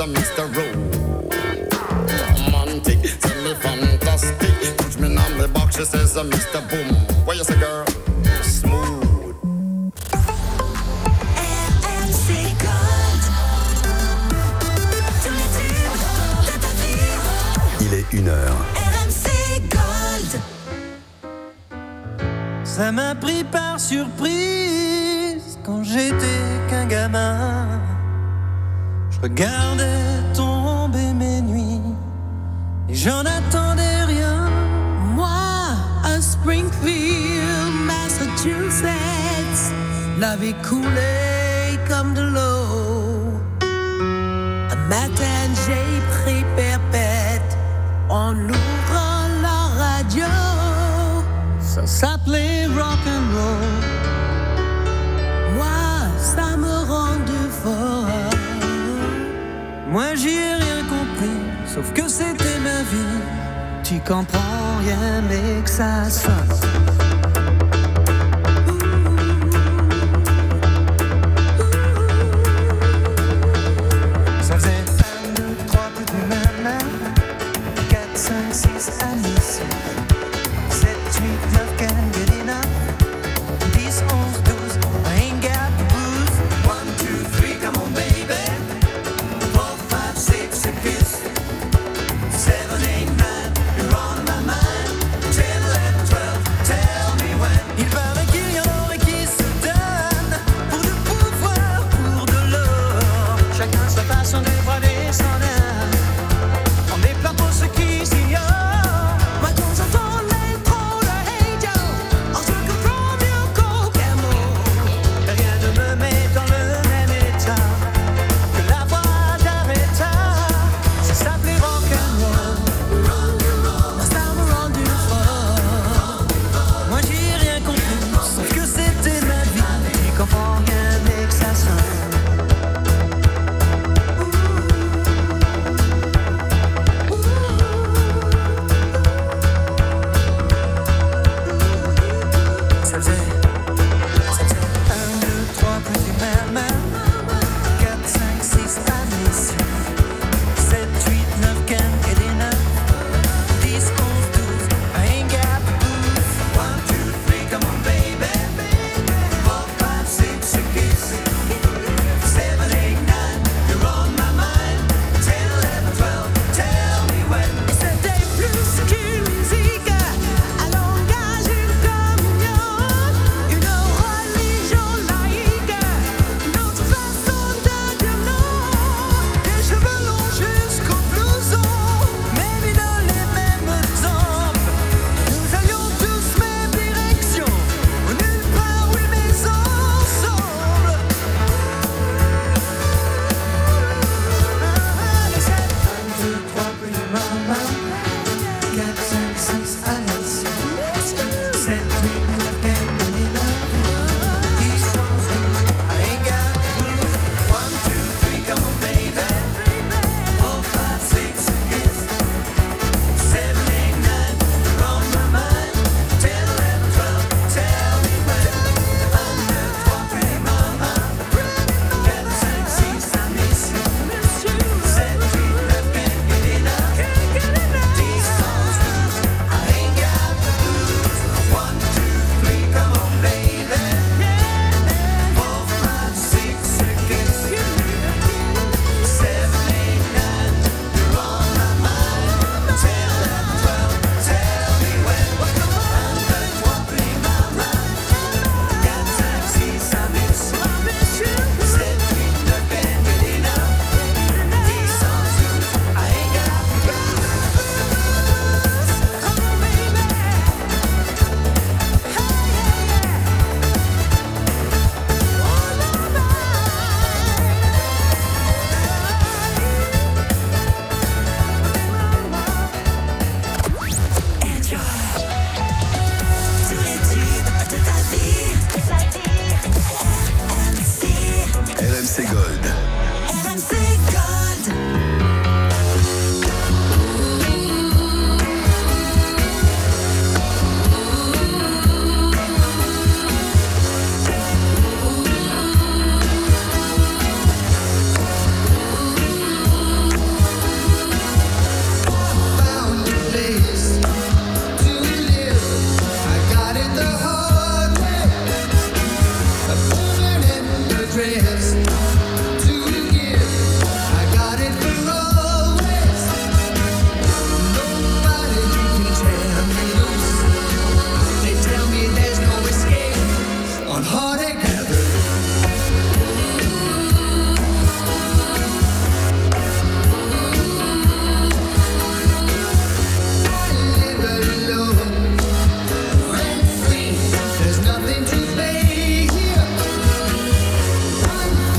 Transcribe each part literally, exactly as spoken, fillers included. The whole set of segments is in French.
a Mister Romantic, tell me fantastic. Touch me on the back, she says a Mister Boom. What you say, girl? Smooth. Il est une heure. R M C Gold. Ça m'a pris par surprise quand j'étais qu'un gamin. Je regardais tomber mes nuits et j'en attendais rien. Moi, à Springfield, Massachusetts, la vie coulait comme de l'eau. Un matin, j'ai pris perpète en ouvrant la radio. Ça s'appelait rock'n'roll. Moi, ça me rendait fort. Moi j'y ai rien compris, sauf que c'était ma vie. Tu comprends rien mais que ça sonne. Ça faisait un, deux, trois, plus de main, quatre, cinq, six, amis. sept, huit, neuf, can't get enough. dix, onze, douze, I ain't got the blues. one, two, three, come on baby. four, five, six, a kiss. seven, eight, nine, you're on my mind. ten, eleven, twelve, ten. dress to give. I got it for always. Nobody can tear me loose. They tell me there's no escape on Heartache Avenue. There's nothing to pay here.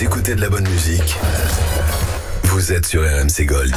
écoutez de la bonne musique, vous êtes sur R M C Gold.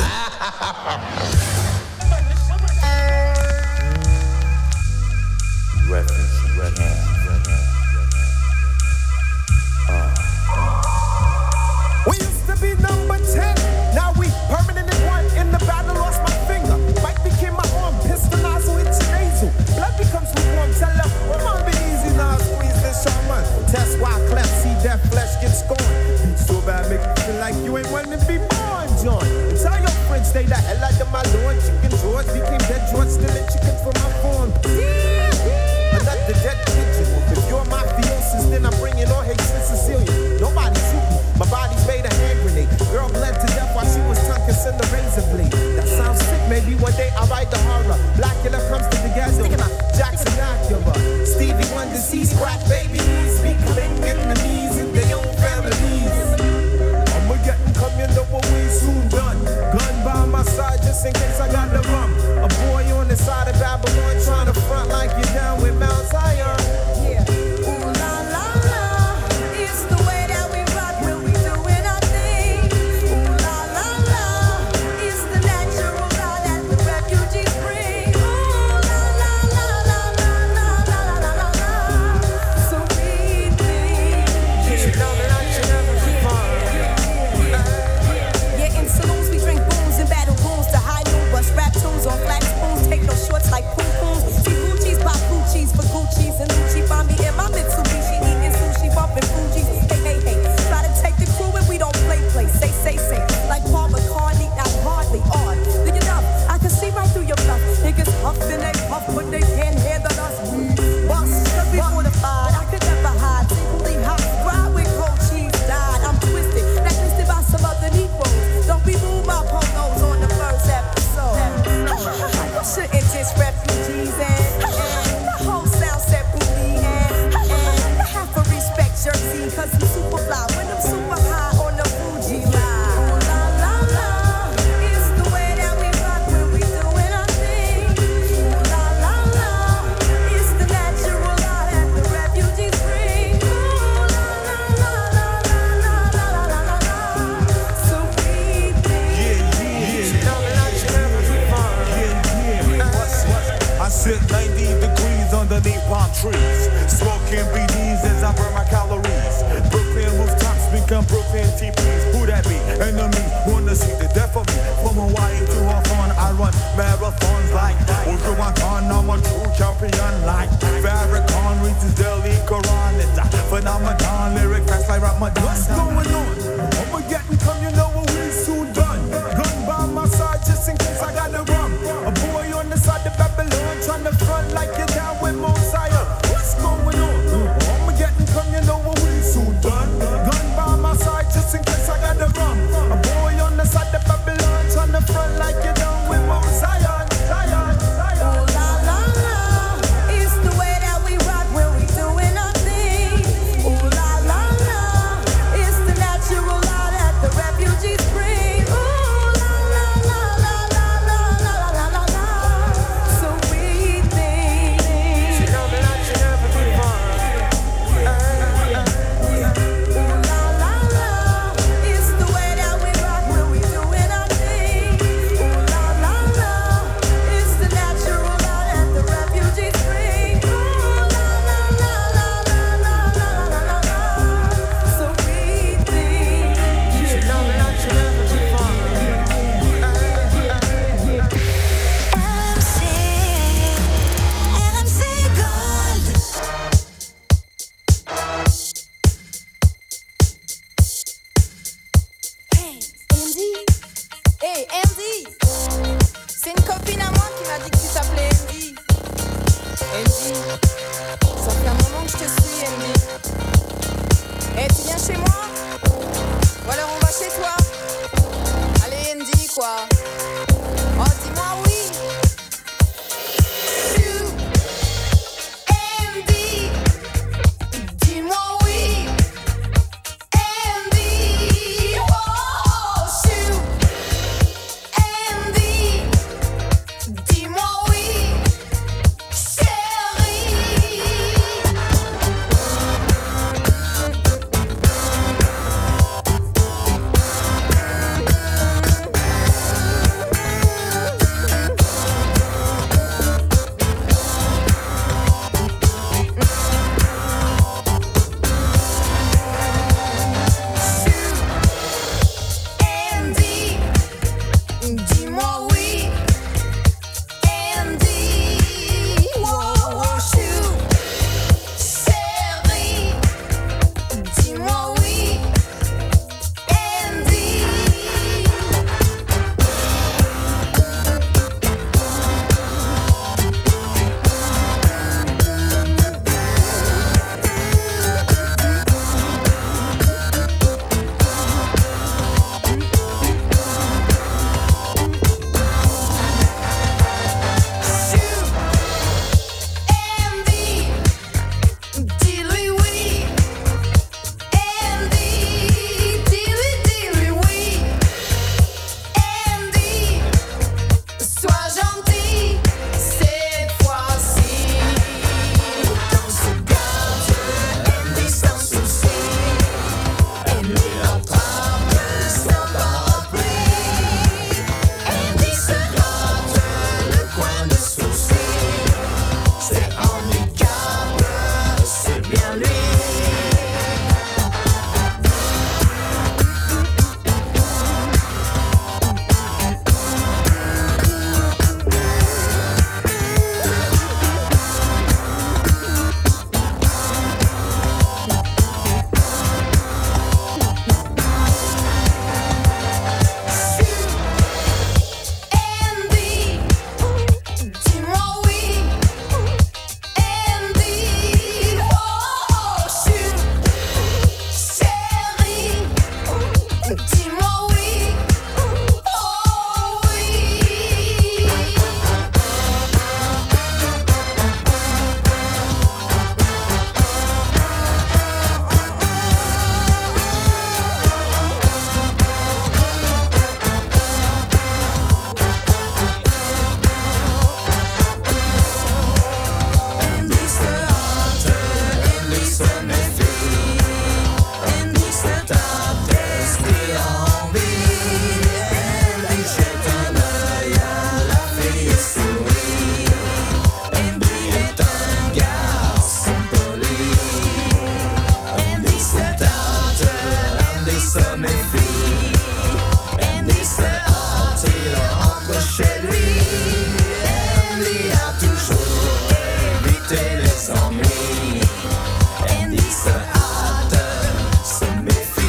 We used to be number ten, now we permanent in one. In the battle, lost my finger. Mike became my arm, pistol nozzle, it's your nasal. Blood becomes lukewarm, tell them, we're on be easy now, squeeze this shaman. Test why cleft, see that flesh get scorned. Beat so bad, make you feel like you ain't wanting to be born, John. And tell your friends, stay the hell out of my lawn. Chicken George became dead George, stealing chickens from my farm. Another dead pigeon. If you're mafiosis, then I'm bringing all hate to Sicilian. Nobody shoot me. My body's made a hand grenade. Girl bled to death while she was tongue kissing the razor blade. That sounds sick. Maybe one day I'll write the horror. Blackula comes to the ghetto. Jackson Acura. Stevie Wonder sees crack babies. Speaking enemies in their own families. I'ma get them come, you know what we soon done. Gun by my side just in case I got the rum. A boy on the side of Babylon trying to front like you're down with Mount Zion. Yeah. Ooh la la la. It's the way that we rock when we doing our thing. Ooh la la la. It's the natural law that the refugees bring. Ooh la la la la la la la la la la. So we think. You know that I should never be fun. Yeah, in saloons we drink booze and battle rooms to high noon. Bust rap tunes on flat spoons. Take no shorts like poom pooms. See Gucci's, pop Gucci's for Gucci's and Gucci. Find me in my Mitsubishi eating sushi, bumping Fuji's. Hey, hey, hey. Try to take the crew and we don't play, play. Say, say, say. Like Paul McCartney, not hardly on. Do you know? I can see right through your bluff. Niggas huff and they puff, but they can't handle us. We bust, cause we fortified. I could never hide. Secretly hot. Ride with gold cheese, died. I'm twisted. Blacklisted by some other Negroes. Don't be moved by photos on the first episode. You shouldn't diss refugees and, and the whole sound set booty and, and half a respect jersey cause I'm super fly when I'm super high on the Fuji line. Ooh la la la, it's the way that we rock when we doing our thing. Ooh la la la, it's the natural law that the refugees bring. Ooh la la la la la la la la la la. So we think. Yeah, yeah, you know that I should never be fun. I sit ninety degrees underneath palm trees, smoking B Ds as I burn my calories. Brooklyn rooftops become Brooklyn T Ps. Who that be? Enemy wanna see the death of me. From Hawaii to Hawthorne, I run marathons like Ultramontan. I'm a true champion like Farrakhan reads his daily Quran. It's a phenomenon, lyric fast like Ramadan. What's going on? I'ma get and come, you know what we soon done. Gun by my side just in case I got the rum. A boy on the side of Babylon trying to front like you're down with Mosiah. What's going on? I'ma get and come, you know what we soon done. Gun by my side just in case I got the rum. A boy on the side of Babylon trying to front like you're down with Mosiah. Zion, Zion. Ooh la la la, it's the way that we rock when we doing our thing. Ooh la la la, it's the natural law that the refugees bring. Ooh la la la la la la la la la la. So we think. You know that I should never be fun. Ooh la la la, it's the way that we rock when we doing our thing. Ooh la la la, it's the natural law that the refugees bring. Ooh la la la la la la la la la la. So we think. You know that I should never be fun. R M C Gold. Hey, Andy. Hey, Andy. C'est une copine à moi qui m'a dit que tu t'appelais Andy. Andy. Ça fait un moment que je te suis, Andy. Hey, tu viens chez moi? Ou alors on va chez toi? Allez, Andy, quoi. Oh, dis-moi oui. Andy. Dis-moi oui. Andy. Oh, shoot. Andy. Dis-moi oui. Chérie. Dis-moi oui, oh oui. En diese Arte, en diese Methode, en diese Tat est envie, en die jette un œil à la fille sourit, en die est un garçon poli, en diese Tat, en diese méfie, en diese Art il rentre chez lui, en die a toujours évité les ennuis, en diese Art se méfie.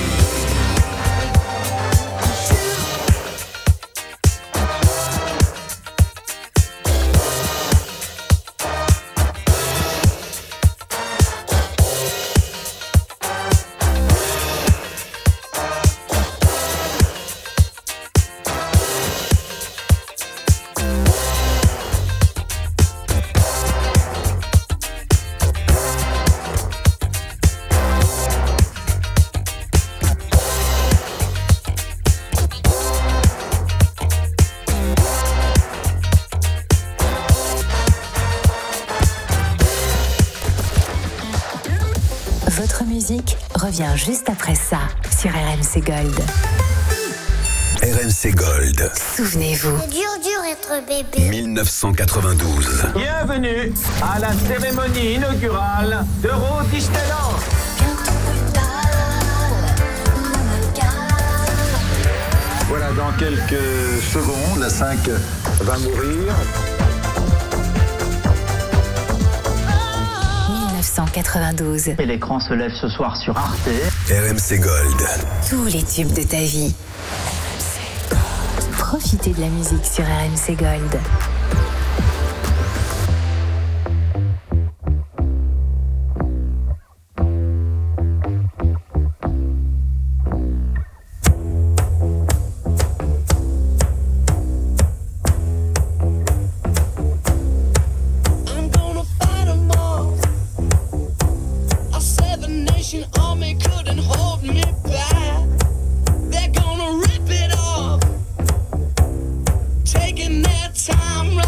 Votre musique revient juste après ça sur R M C Gold. R M C Gold, Souvenez-vous, C'est dur, dur être bébé. mille neuf cent quatre-vingt-douze. Bienvenue à la cérémonie inaugurale d'Eurodisneyland. Voilà, dans quelques secondes, la cinq va mourir. mille neuf cent quatre-vingt-douze. Et l'écran se lève ce soir sur Arte. R M C Gold. Tous les tubes de ta vie. Profitez de la musique sur R M C Gold. I'm gonna fight 'em all. A seven nation army couldn't hold me back. They're gonna rip it off, taking their time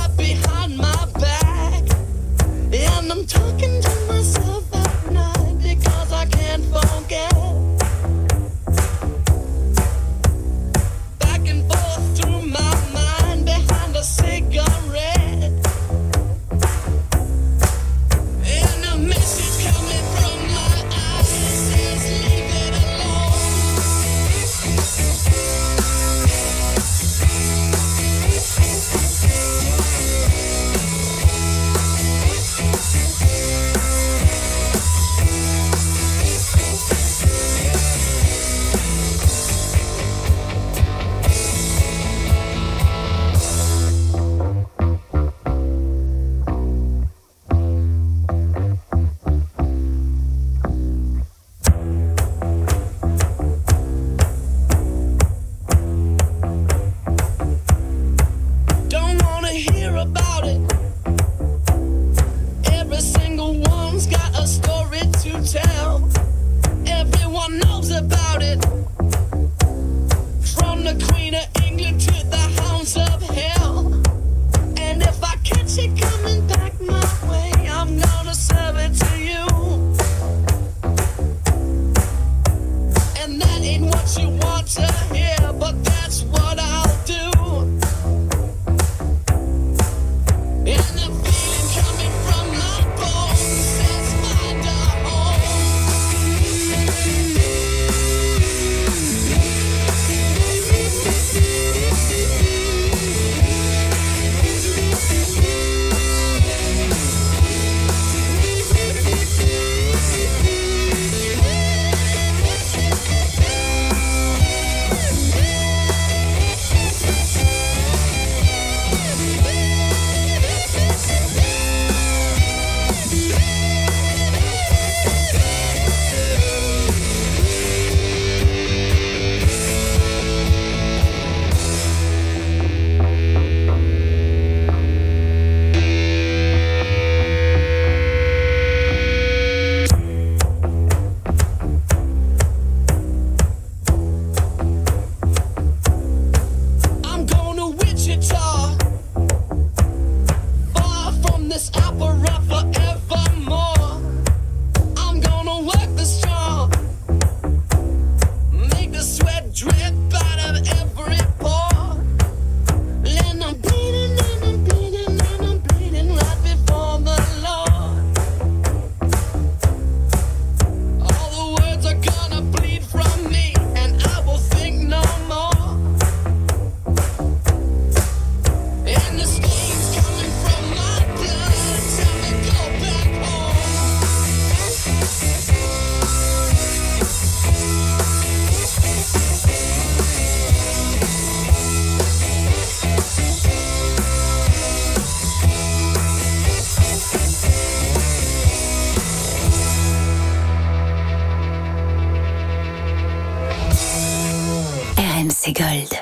C Gold.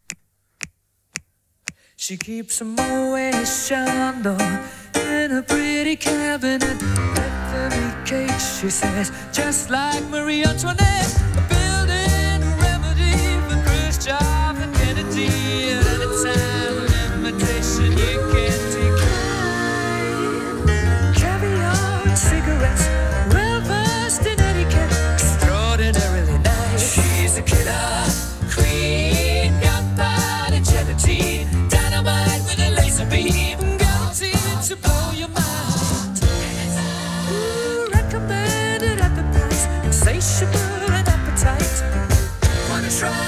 She keeps a Moet Chandon in a pretty cabinet. Every cake, she says, just like Marie Antoinette. Building a remedy for Khrushchev and Kennedy. At any time, an invitation you can decline. Caviar and cigarettes, well versed in etiquette, extraordinarily nice. She's a killer queen, gunpowder gelatine, dynamite with a laser beam, guaranteed to blow your mind. Ooh, recommended at the price, insatiable and appetite. Wanna try?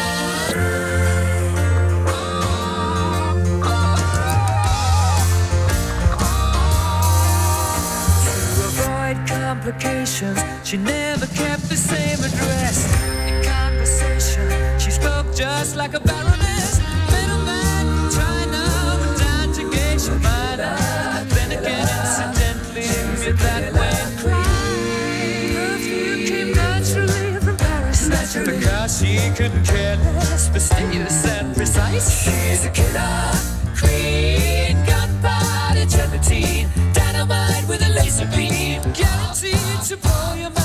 Complications, she never kept the same address. In conversation, she spoke just like a baroness. Middleman from China, but down to geisha minor. Then again, incidentally, with that way. Perfume came naturally from Paris, naturally. Because she couldn't care less, fastidious and precise. She's a killer queen, gunpowder gelatine, dynamite with a laser beam, guaranteed to blow your mind.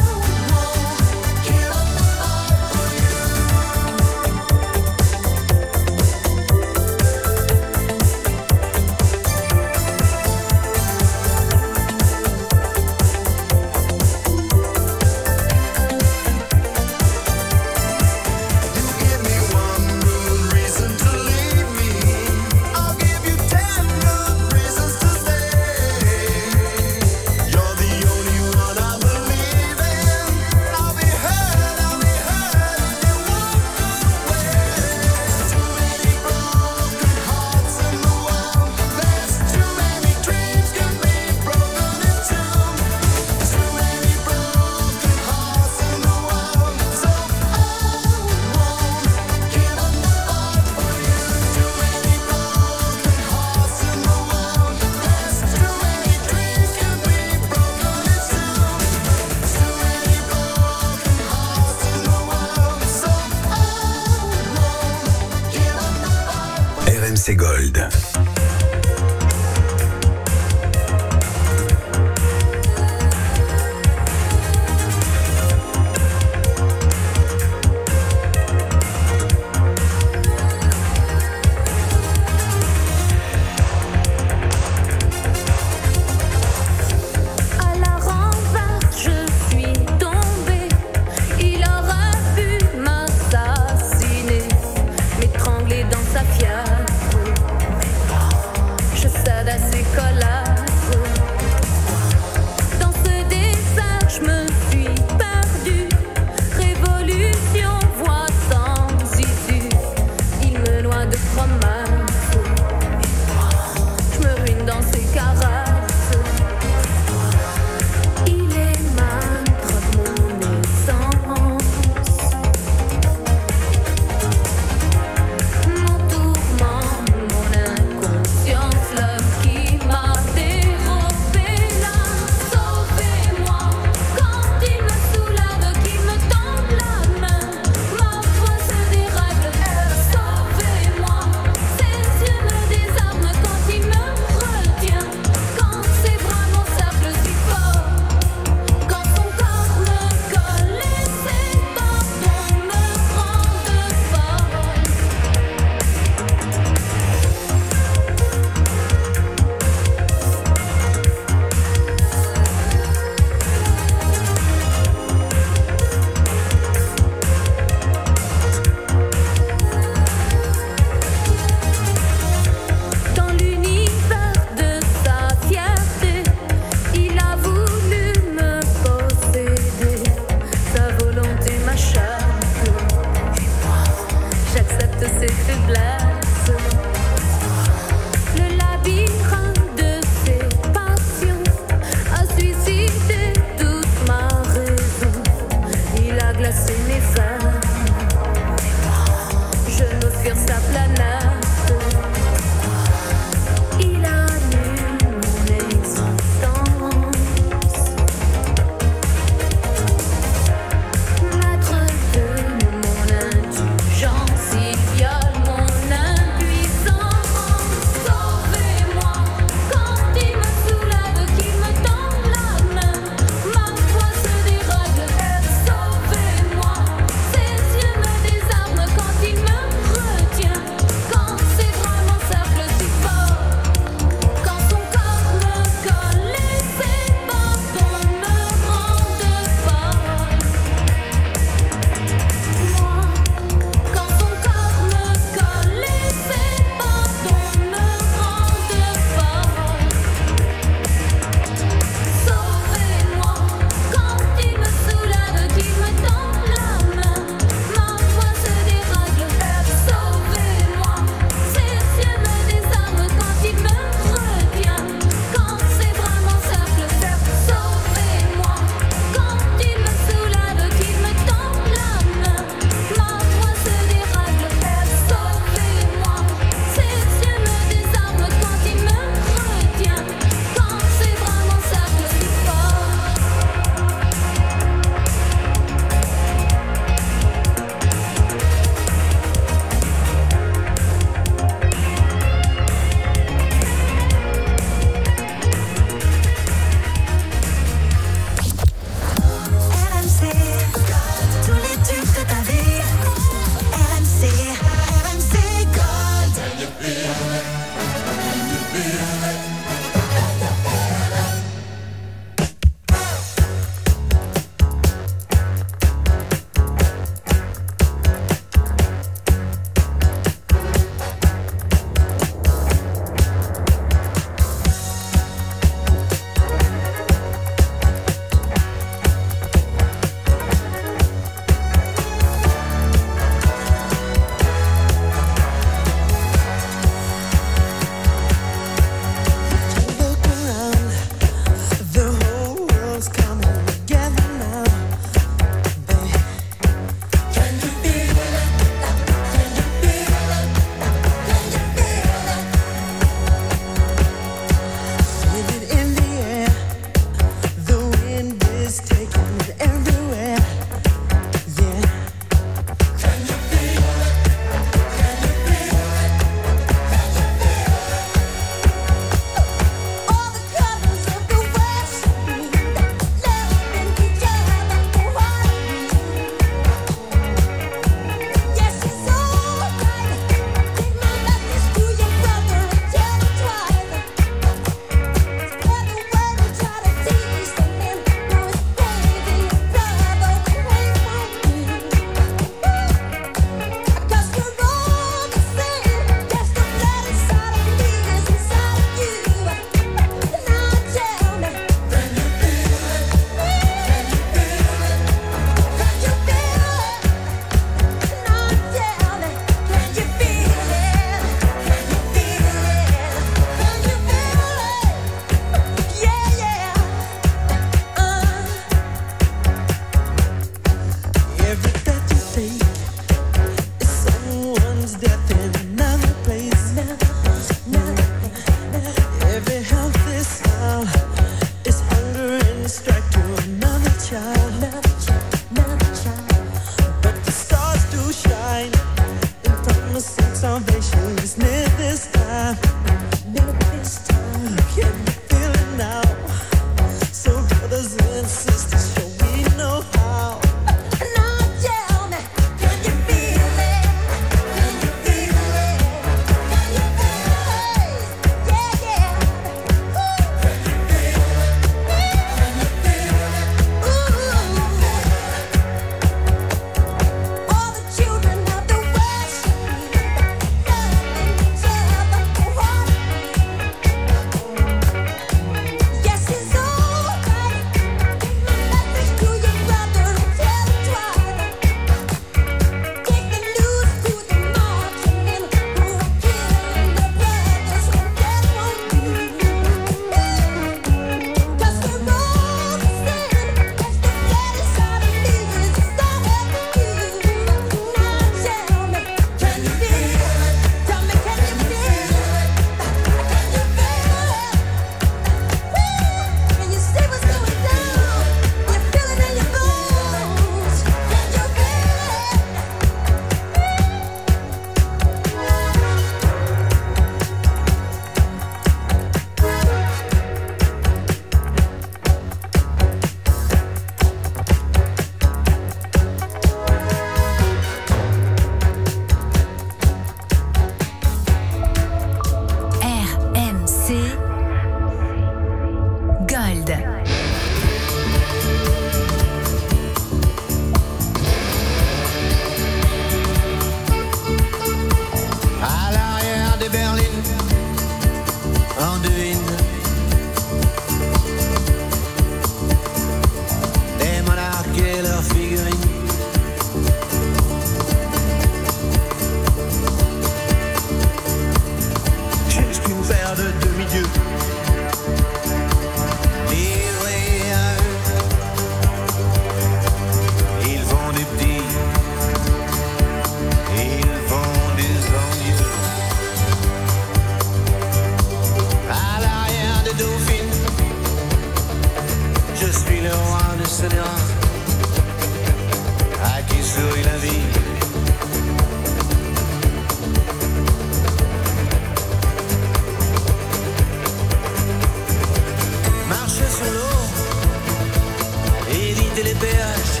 péages,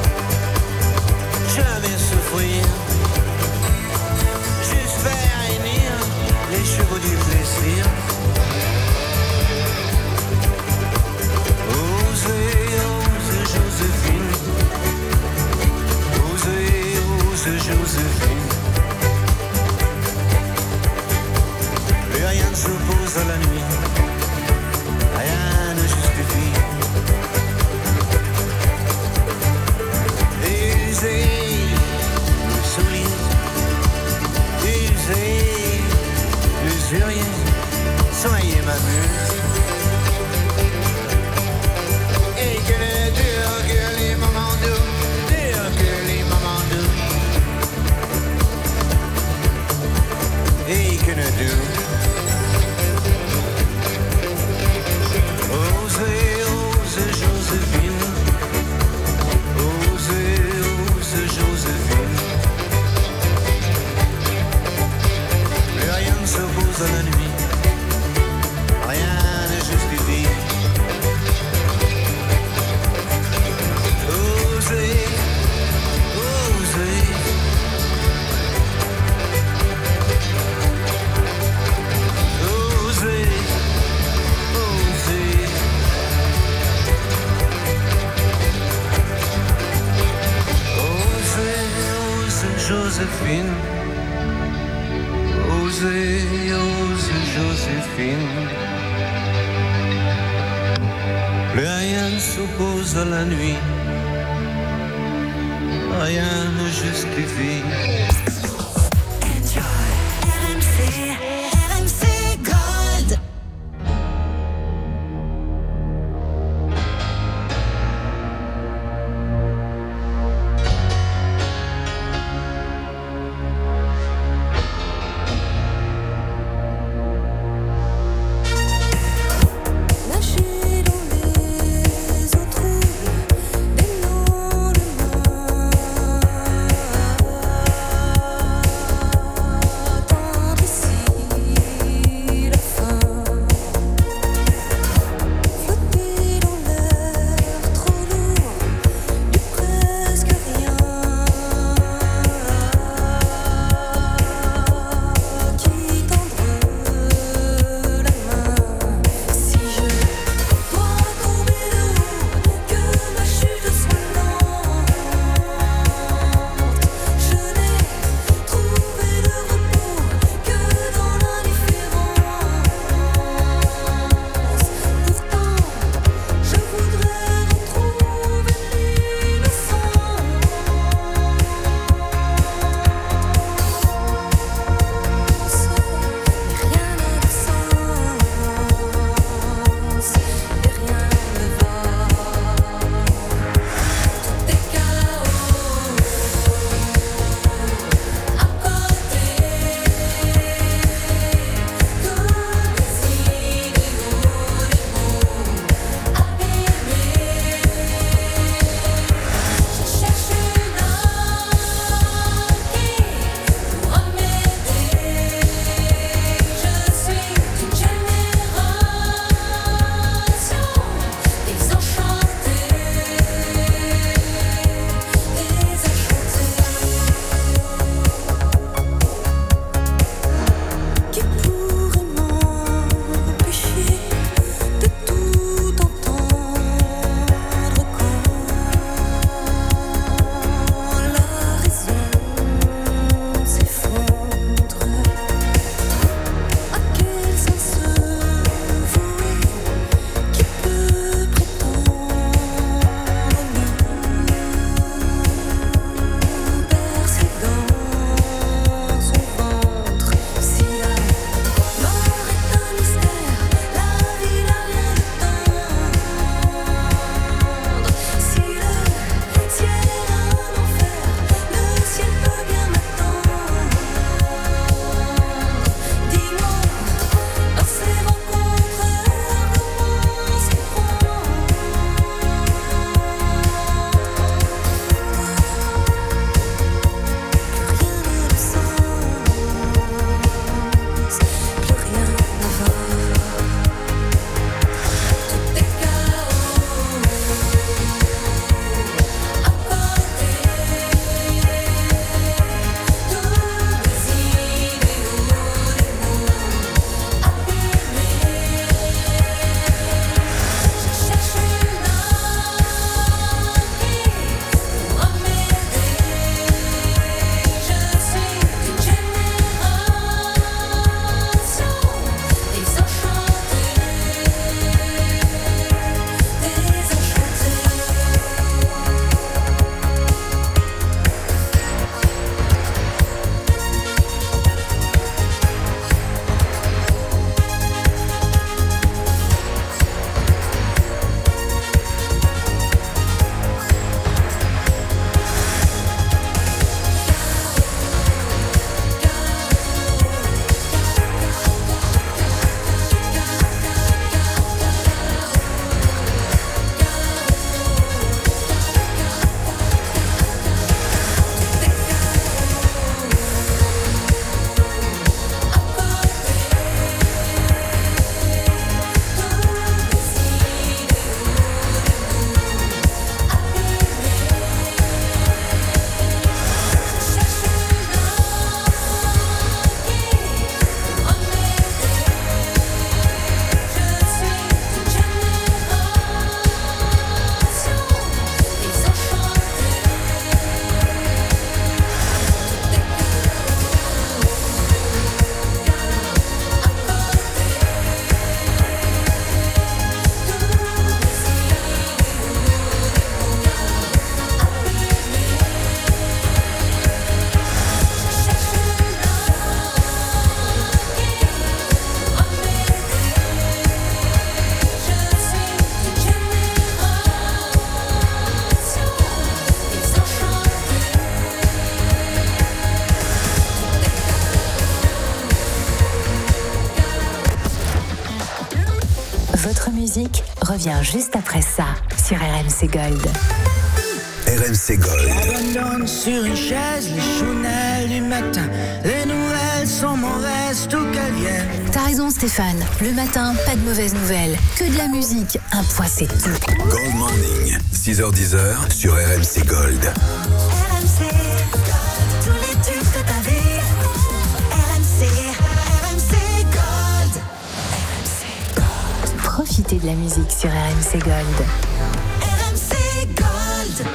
jamais souffrir, juste faire réunir les chevaux du plaisir. Osez, osez Joséphine, osez, osez Joséphine. Et rien ne s'oppose à la nuit, rien ne justifie. Usez le soulier, usez l'usurier, soyez ma muse. Et que les durs, que les moments doux, durs que les moments doux. Et que le doux. Osez, osez Joséphine, osez, osez Joséphine. Plus rien ne s'oppose à la nuit, rien ne justifie. Osez, osez. Osez, osez. Joséphine, osez, osez Joséphine. Plus rien ne s'oppose à la nuit, rien ne justifie. R M C, R M C Gold. Nager dans les eaux troubles des lendemains. Votre musique revient juste après ça sur R M C Gold. R M C Gold. J'abandonne sur une chaise les chounelles du matin. Les nouvelles sont mauvaises, tout qu'elles viennent. T'as raison Stéphane, le matin, pas de mauvaises nouvelles. Que de la musique, un point c'est tout. Gold Morning, six heures dix sur R M C Gold. R M C, tous les tubes de ta vie. R M C, R M C Gold. R M C Gold. Profitez de la musique sur R M C Gold. R M C Gold.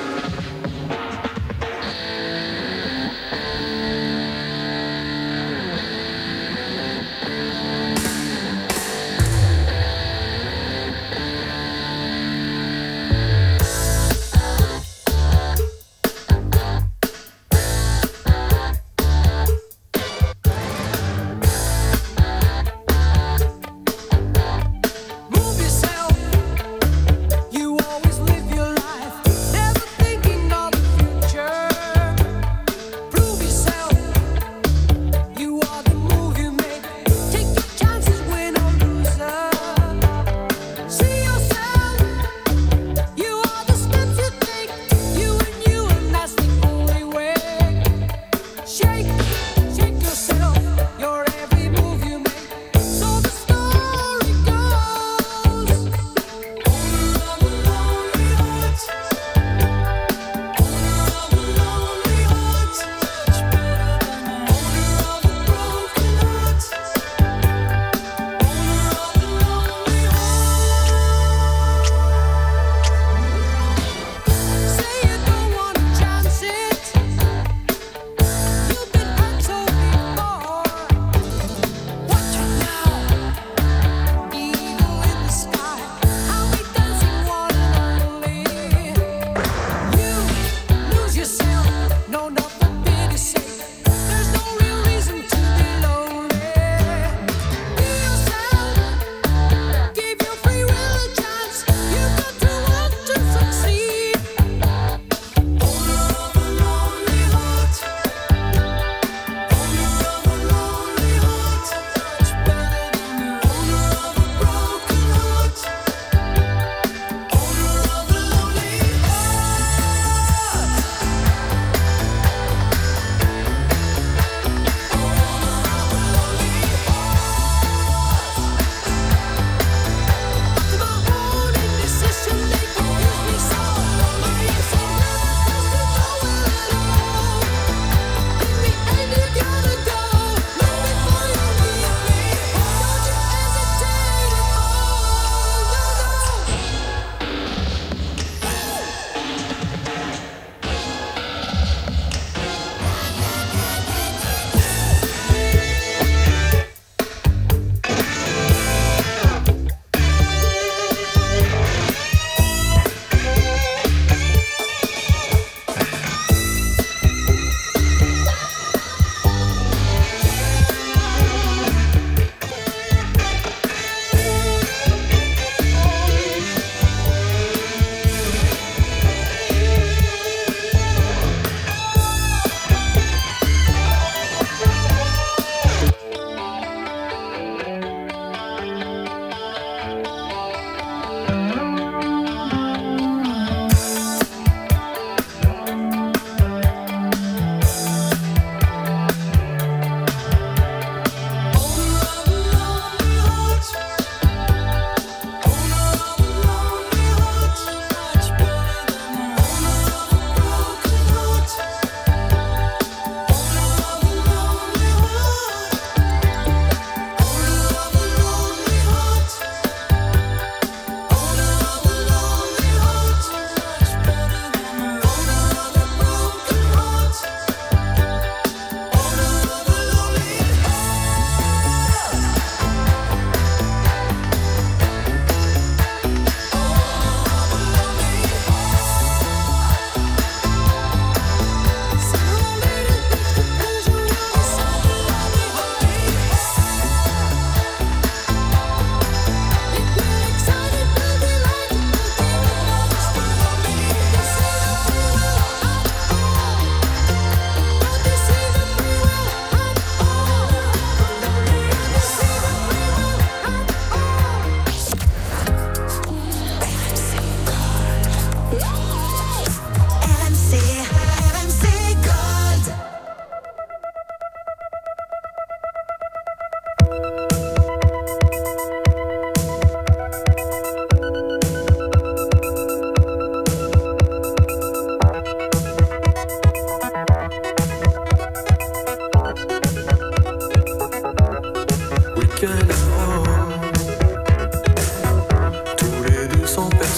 Move yourself. You always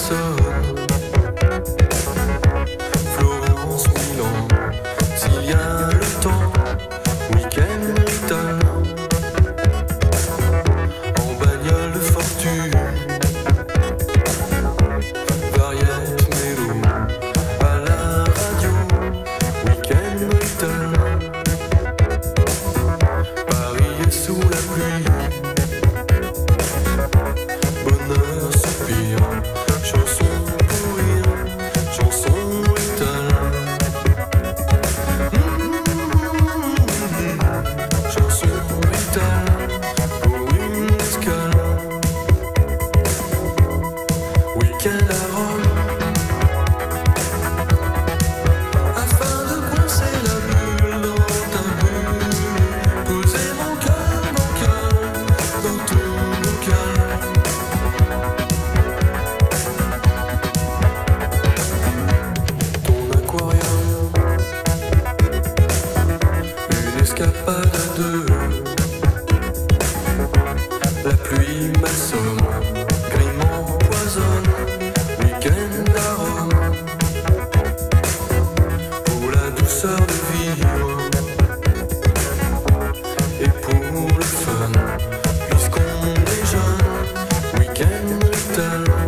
personne. Florence, Milan, s'il y a le temps, week-end brutal. En bagnole de fortune, variette mélo, à la radio, week-end brutal. Paris est sous la pluie, bonheur soupir, chanson pour rire, chanson brutale. Chanson brutale pour une escale. Week-end à Rome, afin de coincer la bulle dans ta bulle, poser mon cœur, mon cœur dans ton bocal. Ton aquarium, une escapade à deux. La pluie m'assomme, gris m'empoisonne, week-end à Rome. Pour la douceur de vivre et pour le fun, puisqu'on est jeune, week-end brutal.